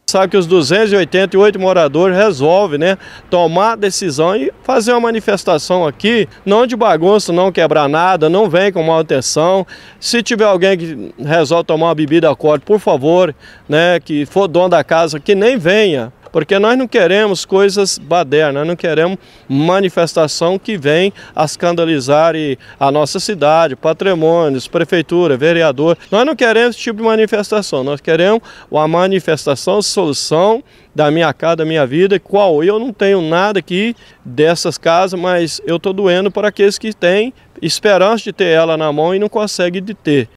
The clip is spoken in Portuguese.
Sabe que os 288 moradores resolvem, né, tomar decisão e fazer uma manifestação aqui, não de bagunça, não quebrar nada, não vem com má intenção. Se tiver alguém que resolve tomar uma bebida alcoólica, por favor, né, que for dono da casa, que nem venha. Porque nós não queremos coisas badernas, nós não queremos manifestação que vem a escandalizar a nossa cidade, patrimônios, prefeitura, vereador. Nós não queremos esse tipo de manifestação, nós queremos uma manifestação, solução da minha casa, da minha vida, qual eu não tenho nada aqui dessas casas, mas eu estou doendo para aqueles que têm esperança de ter ela na mão e não conseguem de ter.